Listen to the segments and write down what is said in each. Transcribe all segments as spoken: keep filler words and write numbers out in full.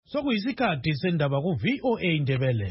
Sokuyisikhathi sendaba ku V O A Indebele.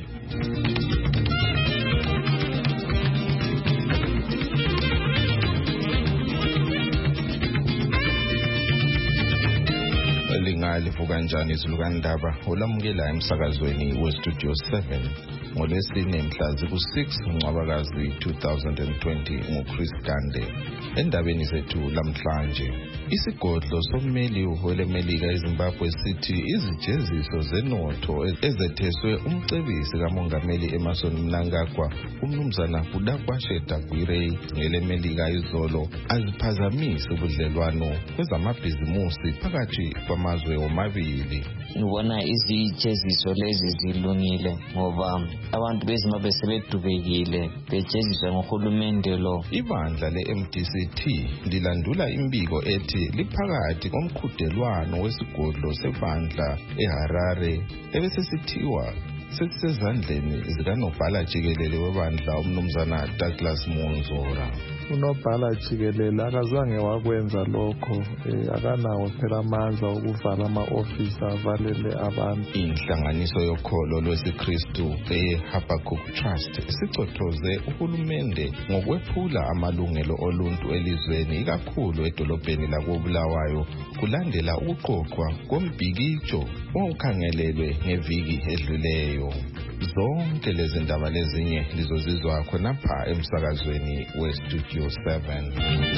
Lingalivuka kanjani izulu kandaba olamukela emsakazweni we Studio seven ngolwesine mhla ziku-six uNcwabakazi two thousand twenty nguChris Gande. Endabeni zethu lamhlanje, isigodlo sommeli welemelika eZimbabwe sithi izijeziso zenotho ezetheswe umcebisi kamongameli Emmerson Mnangagwa umnumzana Kudakwashe Dagwire ngelemelika izolo aziphazamisa ubudlelwano kwezamabhizimusi phakathi kwamazwe omabili. Ngibona izijeziso lezi zilungile ngoba abantu beZimbabwe sebedubekile bejeziswa ngohulumende lo. Ibandla le-M D C T lilandula imbiko ethi liphakathi komqhudelwano wesigodlo sebandla eHarare ebesesithiwa sesisezandleni zikanobhala jikelele webandla umnumzana Douglas Monzora. Unobhala jikelele akazange wakwenza lokho, akanawo phela amandla okuvala ama-ofisi avalele abantu. Inhlanganiso yokholo lwesiKristu eHabakkuk Trust isicothoze uhulumende ngokwephula amalungelo oluntu elizweni ikakhulu edolobheni lakoBulawayo kulandela ukuqoqwa kombhikijo owawukhangelelwe ngeviki edluleyo. Zonke lezi ndaba lezinye lizozizwa khonapha emsakazweni weStudio seven.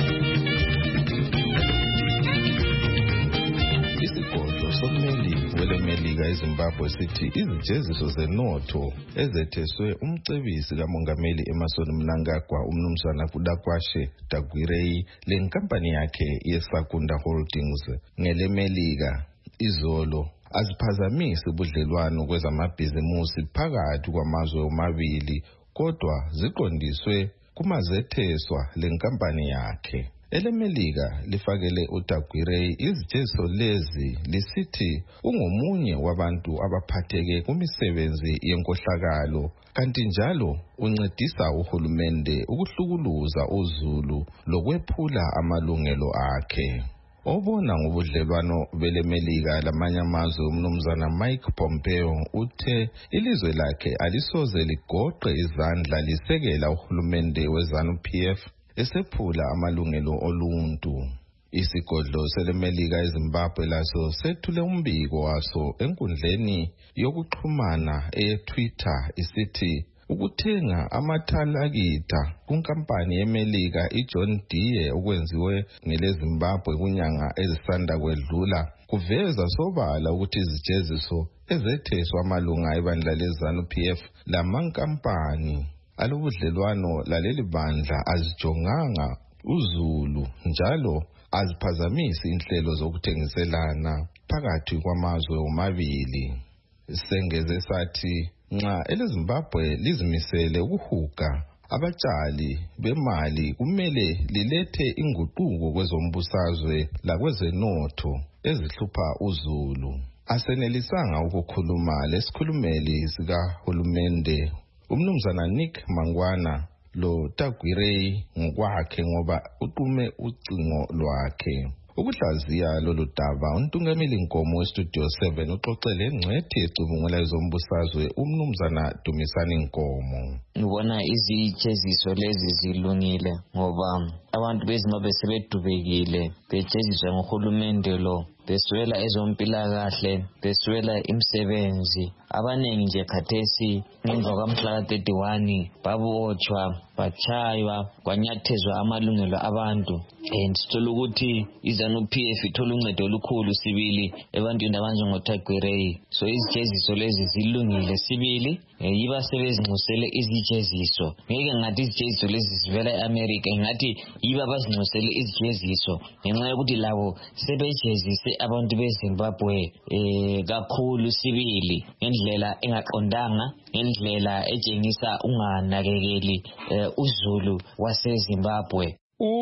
Isigodlo sommeli welemelika eZimbabwe sithi izijeziso zenotho ezetheswe umcebisi kamongameli Emmerson Mnangagwa umnumzana Kudakwashe Dagwire lenkampani yakhe yeSakunda Holdings ngelemelika izolo aziphazamisa ubudlelwano kwezamabhizimusi phakathi kwamazwe omabili, kodwa ziqondiswe kumazetheswa lenkampani yakhe. Elemelika lifakele uDagwire izijeziso lezi lisithi ungomunye wabantu abaphatheke kumisebenzi yenkohlakalo, kanti njalo uncedisa uhulumende ukuhlukuluza uZulu lokwephula amalungelo akhe. Obona ngobudlelwano belemelika lamanye amazwe umnumzana Mike Pompeo uthe ilizwe lakhe alisoze ligoqe izandla lisekela uhulumende weZanu-P F esephula amalungelo oluntu. Isigodlo selemelika eZimbabwe laso sethule umbiko waso enkundleni yokuxhumana eTwitter isithi ukuthenga amathalakita kunkampani yemelika iJohn Deere okwenziwe ngeleZimbabwe kunyanga ezisanda kwedlula kuveza sobala ukuthi izijeziso ezetheswa amalunga ebandla leZanu-P F lamankampani alobudlelwano laleli bandla azijonganga uZulu njalo aziphazamisa inhlelo zokuthengiselana phakathi kwamazwe omabili. Sengeze sathi nxa eleZimbabwe lizimisele ukuhuga abatshali bemali kumele lilethe inguquko kwezombusazwe lakwezenotho ezihlupha uZulu. Asenelisanga ukukhuluma lesikhulumeli sikahulumende umnumzana Nick Mangwana lo Dagwire ngokwakhe ngoba uqume ucingo lwakhe. Ukuhlaziya lolu daba untungameli Nkomo weStudio seven uxoxele engcwethi ecubungula ezombusazwe umnumzana Dumisani Nkomo. Ngibona izijeziso lezi zilungile ngoba abantu beZimbabwe sebedubekile bejeziswa ngohulumende lo, beswela ezompilakahle, beswela imisebenzi. Abaningi nje khathesi ngemva kwamhla thirty-one babotshwa, bachaywa, kwanyathezwa amalungelo abantu. And sithola ukuthi iZanu-P F ithola uncedo olukhulu sibili ebantwini abanjengoDagwire. So izijeziso lezi zilungile sibili, yiba sebezinxusele izijeziso. Ngeke ngathi izijeziso lezi zivela eAmerica, ngathi yiba bazinxusele izijeziso ngenxa yokuthi labo sebejezise abantu beZimbabwe eh kakhulu sibili ngendlela engaqondanga, ngendlela etshengisa unganakekeli uZulu waseZimbabwe.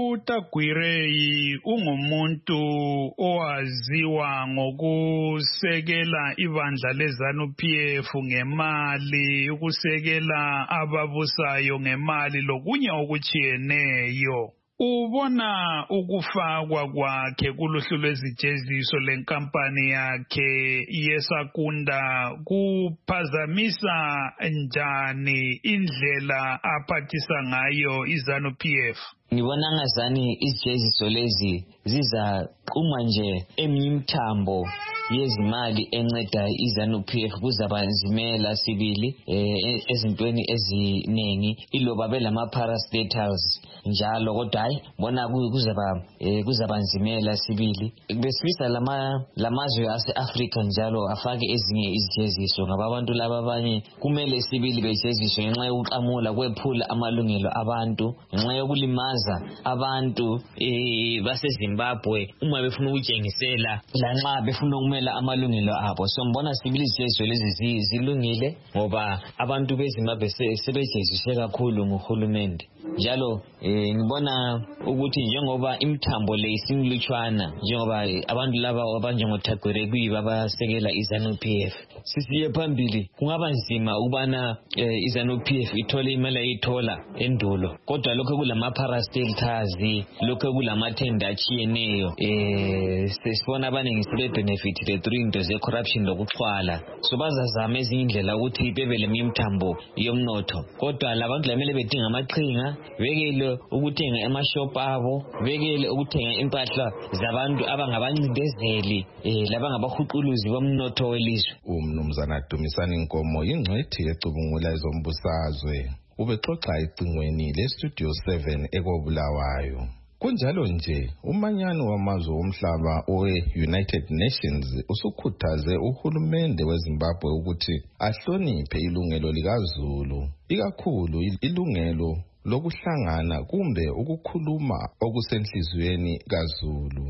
uDagwire ungumuntu owaziwa ngokusekela ibandla leZanu-P F ngemali, ukusekela ababusayo ngemali lokunye okutshiyeneyo. ubona ukufakwa kwakhe kuluhlu lwezijeziso lenkampani yakhe yesakunda kuphazamisa njani indlela aphathisa ngayo iZANU-P F? Ngibona ngazani izijeziso lezi zizaqhuma nje eminye imithambo yezimali enceda iZANU-P F kuzabanzimela sibili eh, ezintweni eziningi iloba belama parastatals njalo kodwa hayi bona kuzaba eh, kuzabanzimela sibili besifisa lama lamazwe ase-Africa njalo afake ezinye izijeziso ngaba abantu laba abanye kumele sibili bejeziso ngenxa yokuqamula kwephula amalungelo abantu ngenxa yokulimaza abantu eh, baseZimbabwe uma befuna ukutshengisela lanxa befuna ukumela amalungelo abo. So mbona sibili izijeziso lezi zilungile ngoba abantu beZimbabwe sebejeziswe kakhulu nguhulumende. Njalo eh, ngibona ukuthi njengoba imthambo le isimlutshwana njengoba abantu laba abanjengoThagwere kuyiba basekela iZANU-P F sisiye phambili kungaba nzima ukubana eh, iZANU-P F ithole imali ayithola endulo kodwa lokho kulama parastatals lokho kulama tender achiyeneyo eh sesibona abaningi sebe benefit the three into ze corruption lokuxhwala so bazazama ezinye indlela ukuthi bebele imthambo yomnotho kodwa labantu lamele bedinga amaqhinga bekele ukuthenga emashop abo bekele ukuthenga impahla zabantu abangabancindezeli eh labangabahuquluzi bomnotho welizwe. Umnumzana Dumisani Nkomo ingcwethi ecubungula ezombusazwe ubexoxa icingweni leStudio seven ekobulawayo. Kunjalo nje umanyano wamazwe omhlaba owe-United Nations usukhuthaze uhulumende weZimbabwe ukuthi ahloniphe ilungelo likaZulu ikakhulu ilungelo lokuhlangana kumbe ukukhuluma okusenhlizweni kaZulu.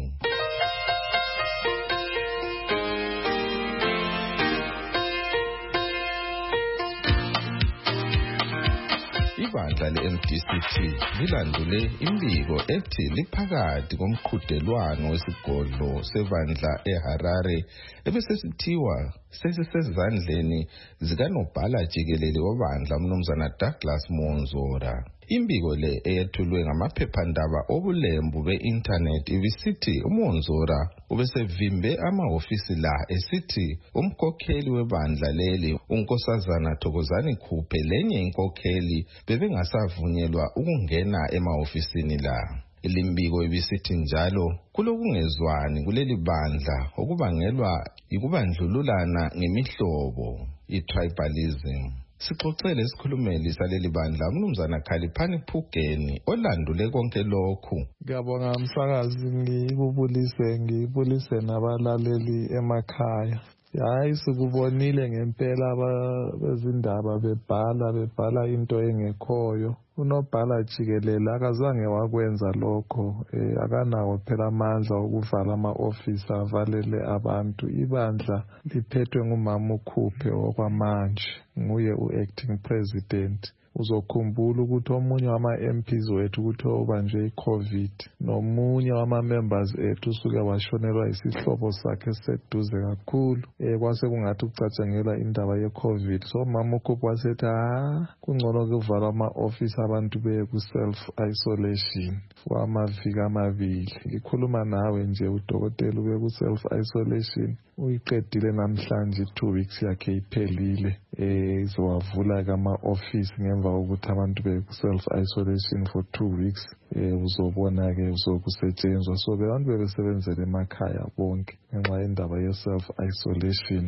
Ibandla le-M D C T lilandule imbiko ethi liphakathi komqhudelwano wesigodlo sevandla eHarare ebesesithiwa sesisezandleni zikanobhala jikelele wabandla umnumzana Douglas Monzora. Imbiko le eyethulwe ngamaphephandaba obulembu be-internet ibisithi uMonzora ubesevimbe amahofisi la esithi umkhokheli webandla leli unkosazana Thokozani Khuphe lenye inkokheli bebengasavunyelwa ukungena emahofisini la. Ilimbiko ibisithi njalo kulokungezwani kuleli bandla okubangelwa ikubandlululana ngemihlobo i-tribalism. Sixoxele isikhulumeli saleli bandla umnumzana Khaliphani Phugeni olandule konke lokhu. Ngiyabonga msakazi ngikubulise ngibulise nabalaleli emakhaya. Hayi sikubonile ngempela bezindaba bebhala bebhala into engekhoyo. Unobhala jikelele akazange wakwenza lokho eh, akanawo phela amandla okuvala ama-office avalele abantu. Ibandla liphethwe ngumama uKhuphe okwamanje nguye u-acting president. Uzokhumbula ukuthi omunye wama-M Ps wethu ukuthi obanjwe i-COVID nomunye wama-members ethu usuke washonelwa isihlobo sakhe seduze kakhulu eh kwase kungathi ucatshangela indaba ye-COVID. So mama uKhuphe wasethi ah kungcono kuvalwa ama-office abantu beye ku-self isolation for amaviki amabili. Ngikhuluma nawe nje udokotela ube ku-self isolation uyiqedile namhlanje two weeks yakhe iphelile eh izowavula kama-office ngemva kokuthi abantu be self isolation for two weeks eh uzobona ke uzokusetshenzwa. So abantu bebesebenzele emakhaya bonke ngenxa yendaba ye self isolation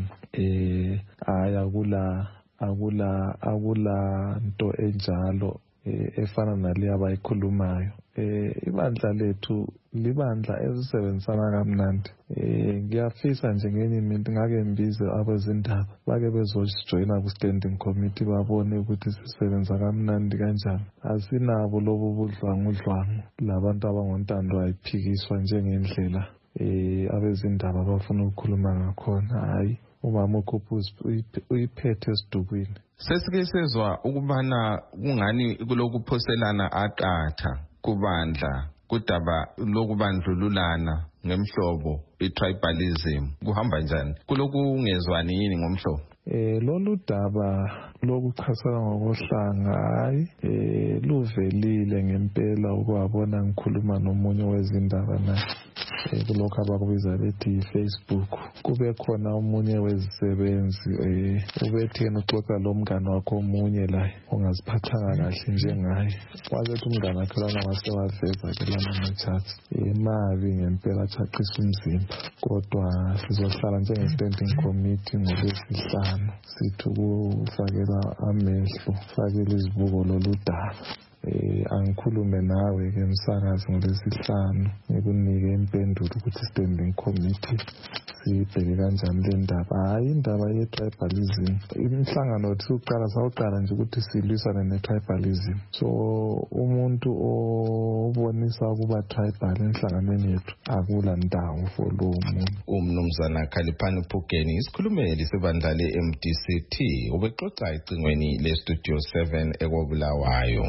eh aya kula akula akula nto enjalo efana nale abayikhulumayo. Eh ibandla lethu libandla ezisebenzisana kamnandi. Eh ngiyafisa nje ngenye imini ngake mbize abezindaba bake bezojoina ku standing committee babone ukuthi sisebenza kamnandi kanjani. Asinabo lobu budlwangudlwangu labantu abangontando ayiphikiswa njengendlela eh abezindaba bafuna ukukhuluma ngakhona. Hayi umama uKhuphe uyiphethe esidukwini. Sesike sezwa ukubana kungani kulokuphoselana aqatha kubandla kudaba lokubandlululana ngemhlobo i-tribalism kuhamba njani kulokungezwani yini ngomhlobo? eh lolu daba lokuchasana ngokohlanga hayi eh luvelile ngempela ukwabona ngikhuluma nomunye wezindaba na kulokho abakubiza bethi Facebook. Kube khona umunye wezisebenzi eh ubethena uxoxa lo mngane wakho omunye la ongaziphathanga kahle njengaye. Wazethi umngane wakhe lana wasewaveza ke lana ngechat emabi ngempela chaqisa umzimba. Kodwa sizohlala njenge standing committee ngolwesihlanu sithi ukufakela amehlo fakela izibuko loludaba. Eh angikhulume nawe ke msakazi ngolesihlanu ngikunike impendulo ukuthi standing committee sibheke kanjani le ndaba. Hayi indaba ye tribalism imhlangano othi uqala sawuqala nje ukuthi silwisane ne tribalism. So umuntu obonisa ukuba tribal enhlanganweni yethu akula ndawo for lo muntu. Umnumzana Khaliphani Phugeni isikhulumeli sebandla le M D C T ubexoxa icingweni le Studio seven ekobulawayo.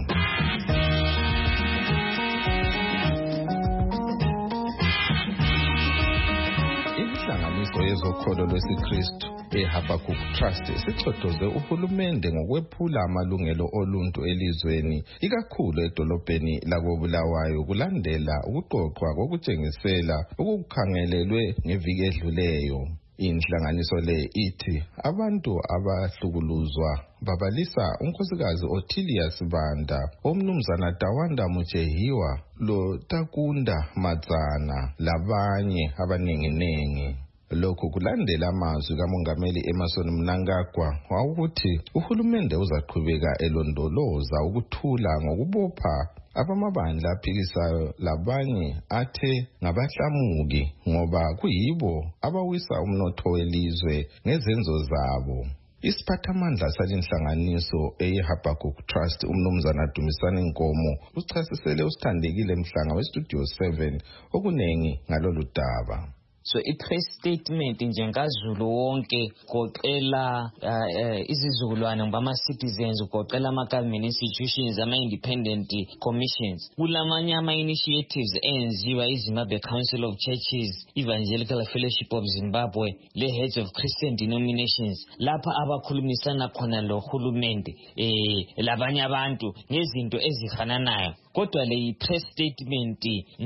Inhlanganiso yezokholo lwesiKristu eHabakkuk Trust sicothoze uhulumende ngokwephula amalungelo oluntu elizweni ikakhulu edolobheni lakobulawayo kulandela ukuqoqwa kokutshengisela okukhangelelwe ngeviki edluleyo. Inhlanganiso le ithi abantu abahlukuluzwa babalisa unkosikazi Othilius Banda, omnumzana Tawanda Muchehiwa, lo Takunda Matsana labanye abanenginengi. Lokhu kulandela amazwi kaMongameli Emmerson Mnangagwa wawukuthi uhulumende uzaqhubeka elondoloza ukuthula ngokubopha abamabandla aphikisayo labanye athe ngabahlamuki ngoba kuyibo abawisa umnotho welizwe ngezenzo zabo. Isiphathamandla salinhlanganiso eHabakkuk Trust umnumzana Dumisani Nkomo uchasisele usithandekile Mhlanga weStudio seven okunengi ngalolu daba. So i-press statement njengaZulu wonke goqela uh, izizukulwane ngama-citizens goqela ama-government institutions ama-independent commissions kulamanye ama-initiatives enziwa iZimbabwe Council of Churches, Evangelical Fellowship of Zimbabwe, le-Heads of Christian Denominations lapha abakhulumisana khona lo hulumende eh labanye abantu ngezinto ezifananayo. Kodwa le press statement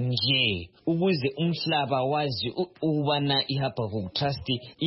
nje ukuze umhlaba wazi ukubana iHabakkuk Trust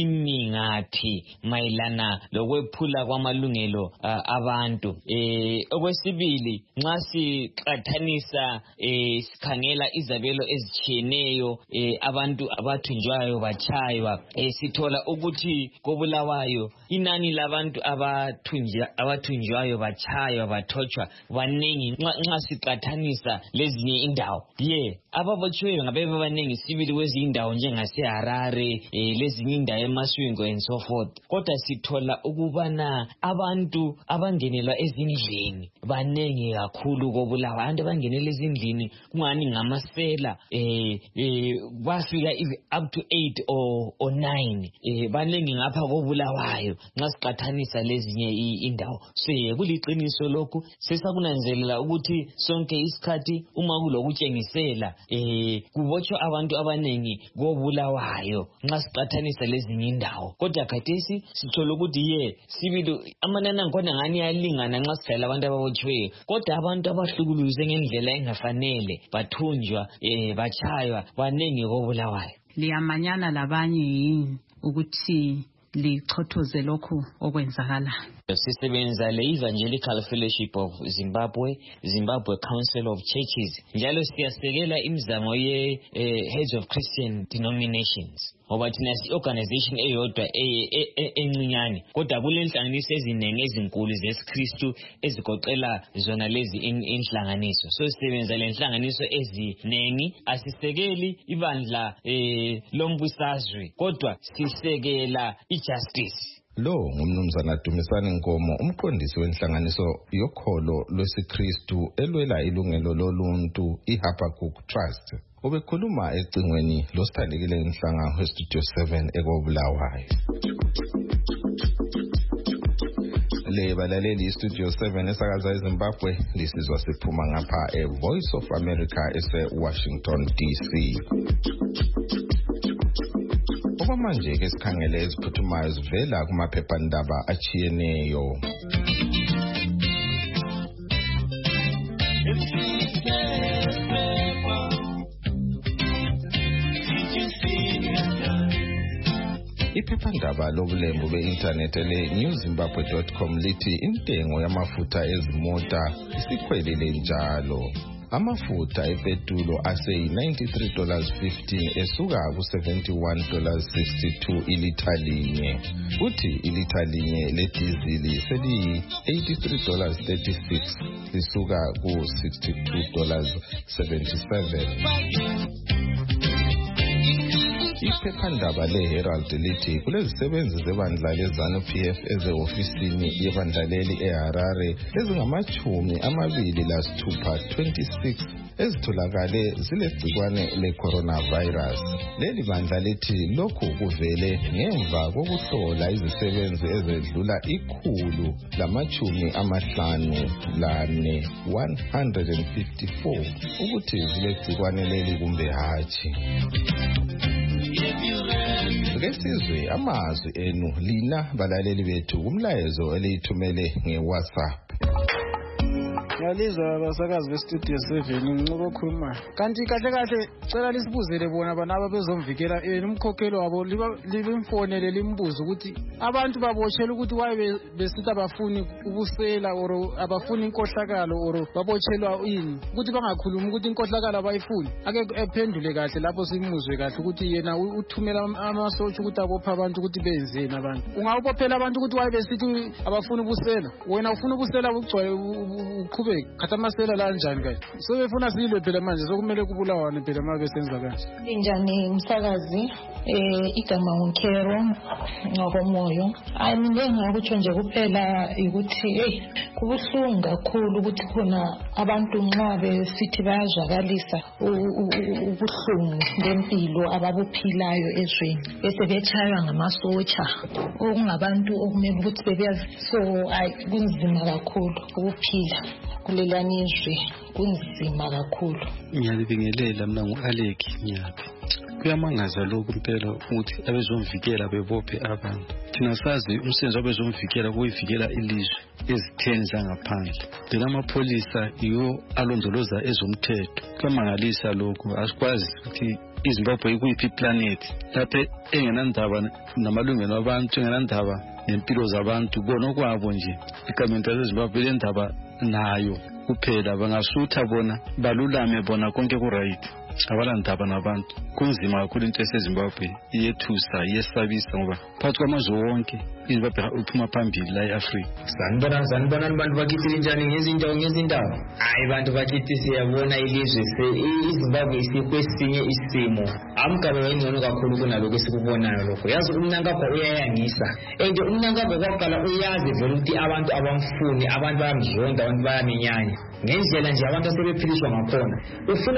imingaphi mayelana lokwephula kwamalungelo uh, abantu. Eh okwesibili nxa siqathanisa eh sikhangela izabelo ezitshiyeneyo eh abantu abathunjwayo bachaywa eh sithola ukuthi kobulawayo inani labantu abathunjwa abathunjwayo bachaywa bathochwa baningi nxa siqathanisa lezinye indawo. Ye ababotshiweyo ngabe baningi sibili kwezinye indawo njengaseHarare eh lezinye indawo eMaswingo and so forth. Kodwa sithola ukubana abantu abangenelwa ezindlini baningi kakhulu kobulawa. Abantu abangenela ezindlini kungani ngamasela eh eh bafika up to eight or or nine eh baningi ngapha kobulawayo nxa siqathanisa lezinye indawo. So kuliqiniso lokhu sesakunanzelela ukuthi sonke isikhathi uma kulokutshengisela eh kubotshwa abantu abanengi kobulawayo nxa siqathanisa lezinye indawo. Kodwa khathesi sithola ukuthi ye sibili amanani angkhona ngani yalingana nxa sikhayela abantu ababotshiweyo. Kodwa abantu abahlukuluzwe ngendlela engafanele bathunjwa eh bachaywa baningi kobulawayo. Liyamanyana labanye yini ukuthi lichothoze lokhu okwenzakala? Sisebenza le-Evangelical Fellowship of Zimbabwe, Zimbabwe Council of Churches. Njalo siyasekela imizamo ye-Heads of Christian Denominations. Ngoba thina si-organization eyodwa encinyane. Kodwa kulenhlanganiso eziningi ezinkulu zesiKristu ezigoqela zona lezi inhlanganiso. So sisebenza le nhlanganiso eziningi. Asisekeli ibandla lombusazwe. Kodwa sisekela i-justice. Lo ngumnumzana Dumisani Nkomo umqondisi wenhlanganiso yokholo lwesiKristu elwela ilungelo loluntu iHabakkuk Trust. Ubekhuluma ecingweni losithandekile Mhlanga weStudio seven ekobulawayo. Le balaleli iStudio seven esakaza eZimbabwe lisizwa siphuma ngapha eVoice of America ese Washington D C. Okwamanje ke sikhangele eziphuthumayo zivela kumaphephandaba achiyeneyo. Iphephandaba lobulembu be-internet le-new zimbabwe dot com lithi intengo yamafutha ezimota isikhwelile njalo. Amafutha epetulo aseyi ninety-three dollars fifteen esuka ku seventy-one dollars sixty-two ilitha linye. Uthi ilitha linye ledizili seliyi eighty-three dollars thirty-six lisuka ku sixty-two dollars seventy-seven. Iphephandaba le-Herald lithi kulezisebenzi zebandla le-ZANU-P F eze-ofisini yebandla leli eHarare ezingamachumi amabili lasithupha twenty-six ezitholakale zilegcikwane le-coronavirus. Leli bandla lithi lokhu kuvele ngemva kokuhlola izisebenzi ezedlula ikhulu lamachumi amahlanu lane one hundred fifty-four ukuthi zilegcikwane leli kumbe hatshi. Ngesizwe amazwi enu lina balaleli bethu kumlayezo eliyithumele ngeWhatsApp. Ngiyalizwa abasakazi bestudio seven ngincoko okhulumayo. Kanti kahle kahle cela lisibuzele bona banaba bezomvikela umkhokhelo wabo libimfonele limbuzo ukuthi abantu baboshela ukuthi waye besithi abafuni ubusela or abafuni inkohlakalo or babochelwa ini ukuthi bangakhuluma ukuthi inkohlakalo abayifuni. Ake ephendule kahle lapho simuzwe kahle ukuthi yena uthumela amasotsha ukuthi abopha abantu ukuthi benzeni abantu. Ungabophela abantu ukuthi waye besithi abafuni ubusela. Wena ufuna ubusela ukugcwala khathamasela la njani kahle sebefuna silwe phela manje sokumele kubulawane phela mabe senza kanje. Injani umsakazi eh igama uNkero ngokomoyo ayimile ngakutsho nje kuphela ukuthi hey kubuhlungu kakhulu ukuthi khona abantu nxa besithi bayazwakalisa ubuhlungu bempilo ababuphilayo ezweni bese betshaywa ngamasotsha okungabantu okumele ukuthi bebeyazi so kunzima kakhulu ukuphila kulelani izwe kunzima kakhulu. Ngiyalibingelela mina ngu-Alec Nyabi. Kuyamangaza lokhu impela ukuthi abezomvikela bebophe abantu. Thina sazi umsebenzi wabezomvikela kuyivikela ilizwe ezitheni zangaphandle. Thina amapholisa yiwo alondoloza ezomthetho. Kuyamangalisa lokhu asikwazi ukuthi iZimbabwe ikuyiphi planet lapho engenandaba namalungelo abantu engenandaba nempilo zabantu bona kwabo nje igamenti yaseZimbabwe lendaba nayo kuphela bangasutha bona balulame bona konke ku right abalandaba nabantu kunzima kakhulu into eseZimbabwe iyethusa iyesabisa ngoba phakathi kwamazwe wonke iZimbabwe uphuma phambili la eAfrika. Sanibona sanibona abantu bakithi njani ngezinto ngezindawo hayi bantu bakithi siyabona ilizwe iZimbabwe isikwesinye isimo amgabe wengcono kakhulu kunaloko esikubonayo lokho yazi umnankabha uyayangisa ende umnankabha kwaqala uyazi vele ukuthi abantu abamfuni abantu bayamzonda abantu bayaminyanya ngendlela nje abantu asebephiliswa ngakhona ufuna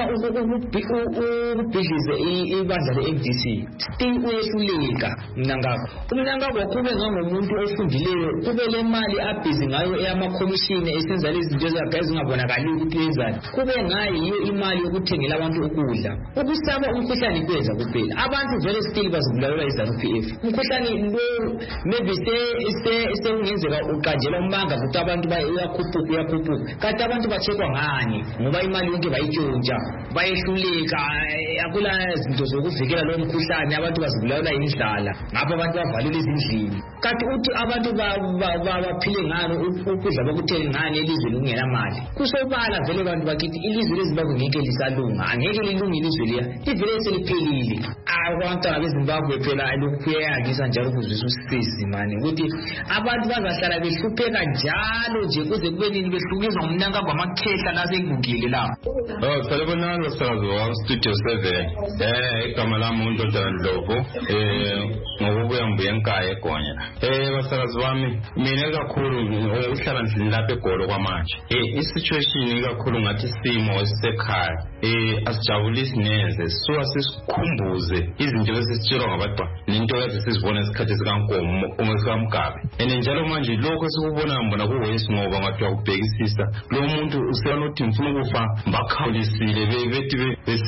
ukubhidlize ibandla le-M D C still uyehluleka mnankabha umnankabha kube ngomuntu ofundileyo kube le mali abhizi ngayo eyamakhomishini esenza lezi zinto ezingabonakali ukuthi yenzani kube ngayo yiyo imali yokuthengela abantu ukudla ukusaba umkhuhlane kwenza kuphela abantu vele still bazibulalela iZANU-P F umkhuhlane lo maybe se ungenzeka uqanjela umbanga ukuthi abantu bayakhuphuka uyakhuphuka kanti abantu bachekwa ngani ngoba imali yonke bayitshontsha bayehluleka akula izinto zokuvikela lo mkhuhlane abantu bazibulalela indlala ngapha abantu bavalile ezindlini kanti uthi abantu baphile ngani ukudla bakuthenga ngani elizweni kungena mali kusobala vele abantu bakithi ilizwe leZimbabwe ngeke lisalunga angeke lilunge ilizwe liya livele seliphelile abantwana beZimbabwe phela lokhu kuyayangisa njalo kuzwisa usizi mani ukuthi abantu bazahlala behlupheka njalo nje kuze kube nini behlukizwa ngumnankabha amakhehla lasegugile lapho. Oh salibonani sazi wa Studio seven eh igama lami uNdodana Ndlovu eh ngokubuya mbuye enkaya eGonya eh basakazi bami mina kakhulu uhlala ndlini lapha eGolo kwamanje eh isituation kakhulu ngathi simo sekhaya eh asijabulisi neze so asisikhumbuze ukuze izinto esizitshelwa ngabantwana nento esizibona esikhathi sikankomo umesikamgabe and njalo manje lokho esikubona mbona kuwesi ngoba ngathiwa kubhekisisa lo muntu usenothi mfuna ukufa mbakhawisile bethi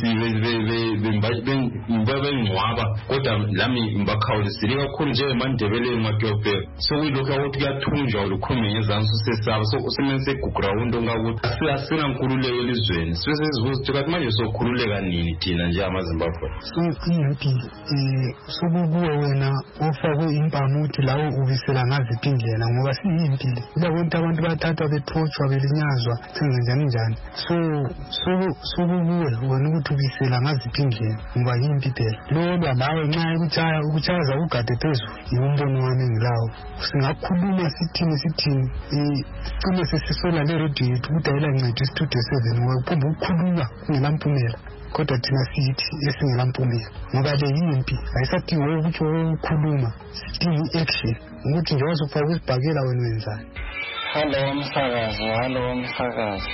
bengcwaba kodwa lami mbakhawisile kakhulu nje eMandebeleni ngathiwa sokuyilokho ukuthi kuyathunjwa ulukhulume ngezansi usesaba sokusemenze ground ongakuthi asina nkululeko elizweni sisezivuza ukuthi kathi manje sokhululeka nini thina nje amaZimbabwe sokuyimpilo eh sokubuwe wena ofakwe impamuthi lawo ubisela ngaziphi indlela ngoba siyimpilo labonke abantu bathathwa bethotshwa belinyazwa senze njani njani so so sokubuwe wena ukuthi ubisela ngaziphi indlela ngoba yimpi phela lolwa nawe nxa ukuchaya ukuchaza ugade phezulu yimbono wami ngilawo singakhuluma sithini sithini eh sicine sesisola le radio yethu kudayela ncedi studio seven ngoba kumbe ukukhuluma kungelamphumela kodwa thina sithi esingelamphumela ngoba le yimpi ayisadingi ukuthi ukukhuluma sidinga action ukuthi nje wazofaka usibhakela wena wenzani. Hello umsakazi, hello umsakazi.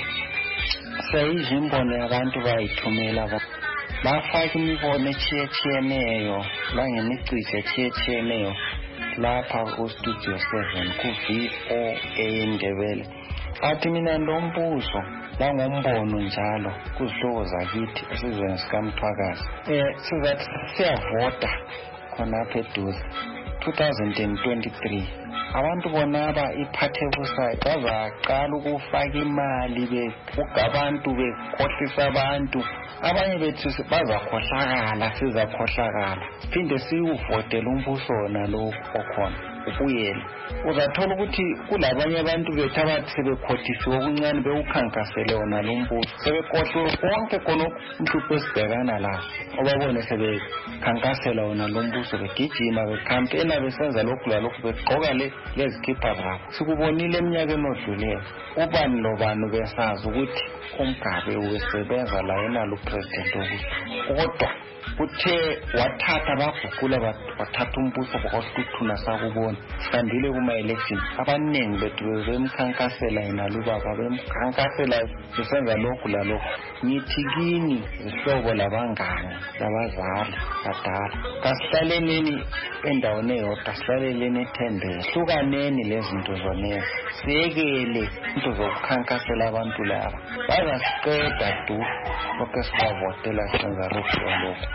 Sayizimbono yabantu bayithumela bafaka imibono etshiyeneyo langemicijo etshiyeneyo lapha ku studio seven ku V O A Ndebele. Athi mina lombuzo langombono njalo kuzihloko zakithi esizweni sikaMthwakazi. Eh sizathi siyavota khona apha eduze two thousand twenty-three. Abantu bonaba iphathe busayi bazaqala ukufaka imali bequgabantu bekhohlisa abantu abanye bethu bazakhohlakala sizakhohlakala siphinde siwuvotele umbuso wona lo okhona ubuyele uzathola ukuthi kulabanye abantu bethu abathi sebekhothisiwe okuncane bewukhankasele wona lo mbuso sebekhohlwe konke khona umhlupho esibhekana la obabone sebekhankasela wona lo mbuso begijima becampaigna besenza lokhu lalokhu begqoka le lezikhipha zabo sikubonile eminyakeni odluleyo ubani lobani besazi ukuthi umgabe usebenza la yena lo president kodwa uthe wathatha baguqula bathatha umbuso bokosikuthuna sakubona sandile kuma election abaningi bethu bemkhankasela yena lo baba bemkhankasela besenza lokhu lalokhu ngithi kini zihlobo labangane labazali badala kasihlaleni endaweni eyodwa sihlaleleni ethembele hlukaneni lezinto zonezi siyekele into zokukhankasela abantu laba bazasiqeda du lokho sibavotela senza lokhu lokhu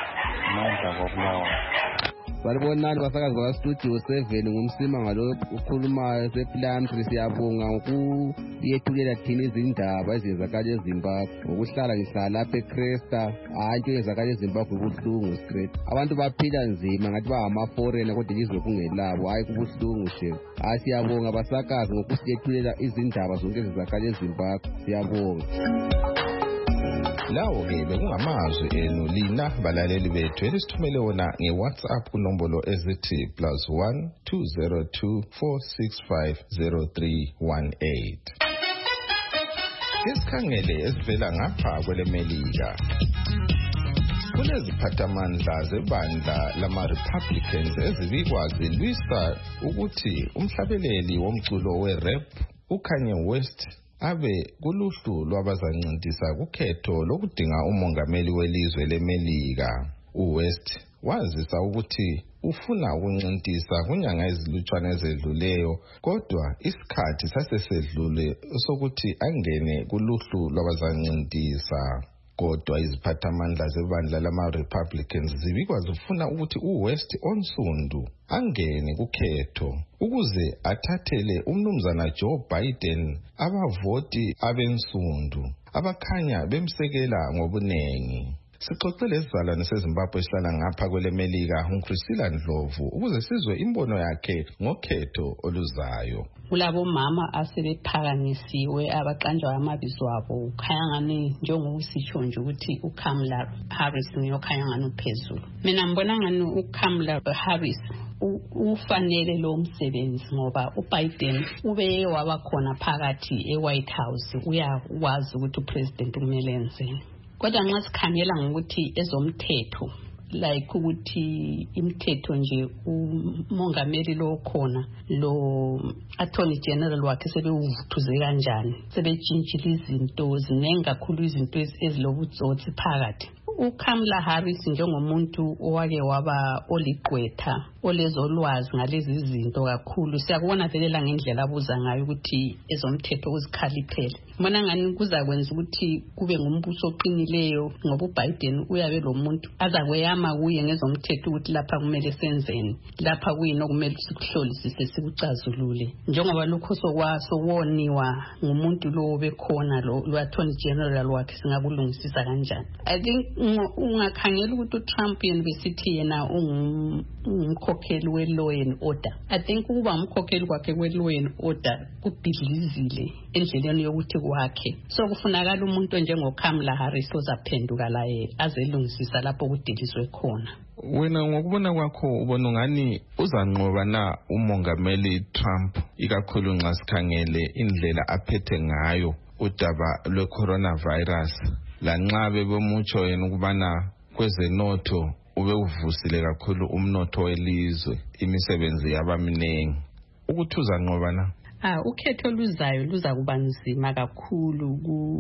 manje ngokulawa Balibonani basakazi kwa studio seven ngumsima ngalo ukhulumayo seplantry siyabonga ngokuyethulela thina izindaba ezenzakala eZimbabwe ngokuhlala ngihlala lapha eCresta hayi into ezenzakala eZimbabwe kubuhlungu straight abantu baphila nzima ngathi ba ama foreigner kodwa izwe kungelabo hayi kubuhlungu nje hayi siyabonga basakazi ngokusiyethulela izindaba zonke ezenzakala eZimbabwe siyabonga. Lawo ke bekungamazwi enu lina balaleli bethu elisithumele wona ngeWhatsApp kunombolo ezithi plus one two zero two four six five zero three one eight. Isikhangele esivela ngapha kwelemelika. Kuleziphathamandla zebandla lama-Republicans ezibikwa zilwisa ukuthi umhlabeleli womculo we-rap uKanye West abe kuluhlu lwabazancintisa kukhetho lokudinga umongameli welizwe lemelika. uWest wazisa ukuthi ufuna ukuncintisa kunyanga ezilutshwane ezedluleyo kodwa isikhathi sasesedlule sokuthi angene kuluhlu lwabazancintisa. Kodwa iziphathamandla zebandla lama-Republicans zibikwa zifuna ukuthi uWest onsundu angene kukhetho ukuze athathele umnumzana Joe Biden abavoti abensundu abakhanya bemsekela ngobunengi. Sixoxele isizalwane seZimbabwe esihlala ngapha kwelemelika uChrisila Ndlovu ukuze sizwe imbono yakhe ngokhetho oluzayo. Kulabo mama asebephakanyisiwe abaqanjwa amabizo abo ukhanya ngani njengokusitsho nje ukuthi uKamala Harris ngiyokhanya ngani uphezulu. Mina ngibona ngani uKamala Harris ufanele lo msebenzi ngoba uBiden ube wabakhona phakathi eWhite House uyakwazi ukuthi upresident kumele enzeni. Kodwa nxa sikhangela ngokuthi ezomthetho like ukuthi imithetho nje umongameli lo khona lo attorney general wakhe sebewuvuthuze kanjani sebejintshile izinto zinengi kakhulu izinto ezilobutsotsi phakathi uKamala Harris njengomuntu owake waba oliqwetha olezolwazi ngalezi zinto kakhulu siyakubona velela ngendlela abuza ngayo ukuthi ezomthetho uzikhaliphele mina ngani kuzakwenza ukuthi kube ngumbuso oqinileyo ngoba uBiden uyabe lo muntu azakweyama kuye ngezomthetho ukuthi lapha kumele senzeni lapha kuyini okumele sikuhlolisise sikucazulule njengoba lokho sokwaso woniwa ngumuntu lo bekhona lo Attorney General wakhe singakulungisisa kanjani. I think ungakhangela ukuthi uTrump University yena umkhokheli we-law and order. I think ukuba umkhokheli kwakhe we-law and order kubhidlizile endleleni yokuthi kwakhe. So kufunakala umuntu njengoKamala Harris ozaphenduka la azelungisisa lapho kudeliswe khona. Wena ngokubona kwakho ubona ngani uzanqoba na umongameli Trump ikakhulu nxa sikhangele indlela aphethe ngayo udaba lwe-coronavirus lanxa bebemutsho yena ukubana kwezenotho ube uvusile kakhulu umnotho welizwe imisebenzi yabaminengi ukuthi uzanqoba na? Ah, ukhetho luzayo luza kuba nzima kakhulu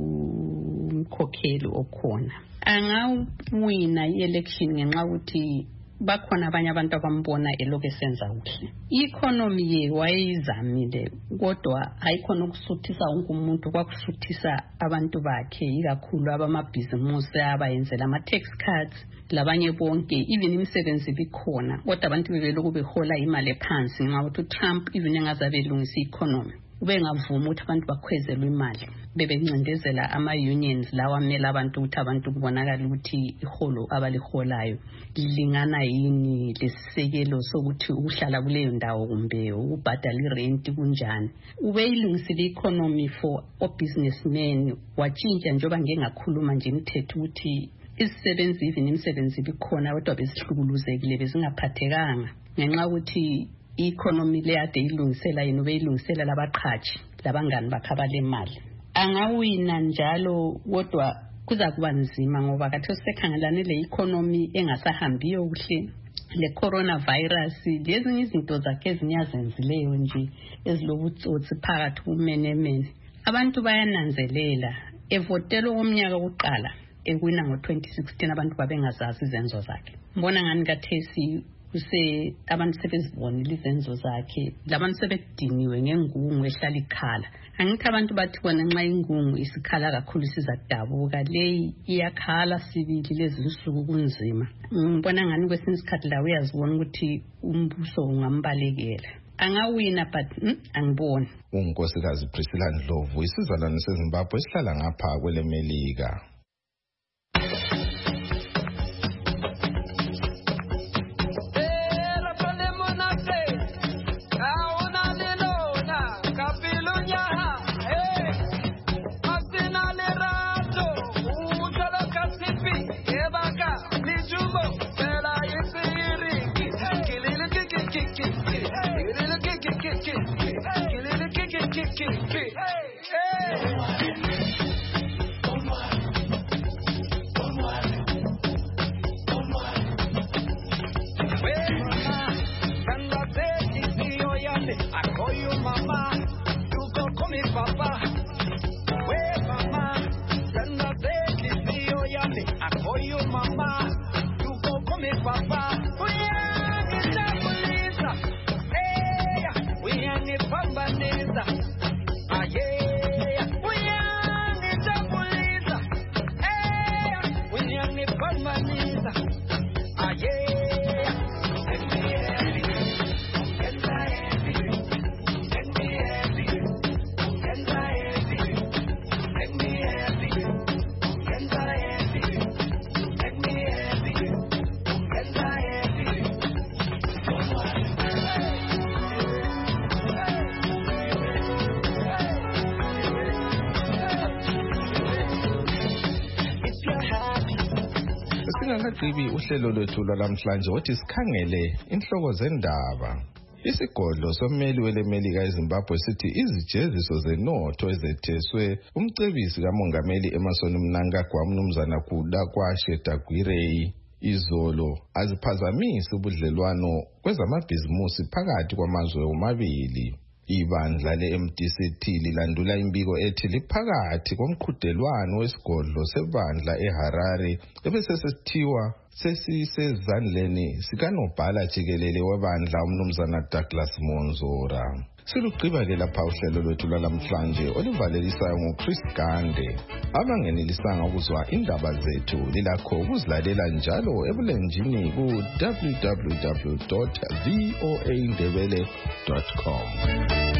kumkhokheli okhona. Angawina i-election ngenxa ukuthi bakhona abanye abantu abambona eloke senza kuhle. I-economy ye wayizamile kodwa ayikhona ukusuthisa wonke umuntu kwakusuthisa abantu bakhe ikakhulu abamabhizimusi abayenzela ama-tax cuts labanye bonke even imisebenzi bikhona kodwa abantu bebeloku behola imali ephansi nxa ukuthi uTrump even engazabe elungisa i-economy ubengavuma ukuthi abantu bakhwezelwe imali bebencindezela ama-unions lawa amela abantu ukuthi abantu kubonakala ukuthi iholo abaliholayo lingana yini lesisekelo sokuthi ukuhlala kuleyo ndawo kumbe ukubhadala irent kunjani. Ubeyilungisile i-economy for o-businessmen watshintsha njengoba ngengakhuluma nje imithetho ukuthi isisebenzi even imisebenzi bikhona kodwa bezihlukuluzekile bezingaphathekanga ngenxa ukuthi i-economy le ade ilungisela yena ubeyilungisela labaqhashi labangani bakhabale imali. Angawina njalo kodwa kuza kuba nzima ngoba kathi sekhangelane le economy engasahambiyo kuhle le coronavirus lezi izinto zakhe ezinyazenzileyo nje ezilobutsotsi phakathi kumenemene. Abantu bayananzelela evotelo omnyaka oqala ewina ngo twenty sixteen abantu babengazazi izenzo zakhe. Mbona ngani kathesi kuse abantu sebezibonile izenzo zakhe labantu sebediniwe ngengungu ehlala ikhala. Angithi abantu bathi bona nxa ingungu isikhala kakhulu sizadabuka leyi iyakhala sibili lezi nsuku kunzima. Ngibona ngani kwesinye isikhathi la uyazibona ukuthi umbuso ungambalekela. Angawina but mm, angiboni. Unkosikazi Priscilla Ndlovu isizalwane seZimbabwe esihlala ngapha kwele Melika. Singakagqibi uhlelo lwethu lwalamhlanje wothi sikhangele inhloko zendaba. Isigodlo sommeli wele Melika eZimbabwe sithi izijeziso zenotho ezetheswe umcebisi kamongameli Emmerson Mnangagwa umnumzana Kuda kwashe Dagwirei izolo aziphazamisa ubudlelwano kwezamabhizimusi phakathi kwamazwe omabili. Ibandla le-M D C T lilandula imbiko ethi liphakathi komqhudelwano wesigodlo sebandla eHarare ebese sesithiwa sesisezandleni sikanobhala jikelele webandla umnumzana Douglas Monzora. Silugqiba-ke lapha uhlelo lwethu lwalamhlanje olivalelisayo nguChris Gande. Abangenelisanga ukuzwa indaba zethu lilakho ukuzilalela njalo ebulenjini ku w w w dot v o a ndebele dot com.